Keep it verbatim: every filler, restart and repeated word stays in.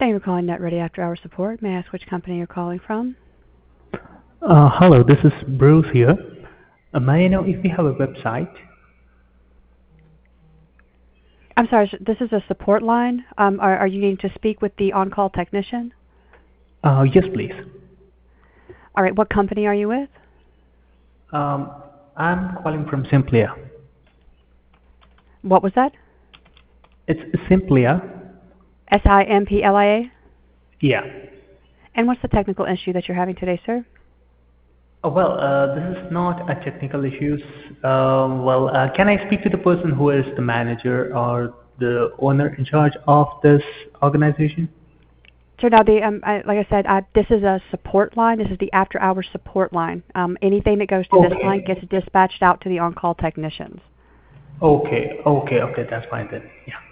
Thank you for calling NetReady After Hour Support. May I ask which company you're calling from? Uh, hello, this is Bruce here. Uh, may I know if you have a website? I'm sorry, this is a support line. Um, are, are you needing to speak with the on-call technician? Uh, yes, please. All right, what company are you with? Um, I'm calling from Simplia. What was that? It's Simplia. S I M P L I A? Yeah. And what's the technical issue that you're having today, sir? Uh, well, uh, this is not a technical issue. Uh, well, uh, can I speak to the person who is the manager or the owner in charge of this organization? So now, the, um, I, like I said, I, this is a support line. This is the after-hour support line. Um, anything that goes to this line Okay. gets dispatched out to the on-call technicians. Okay. Okay. Okay. That's fine then. Yeah.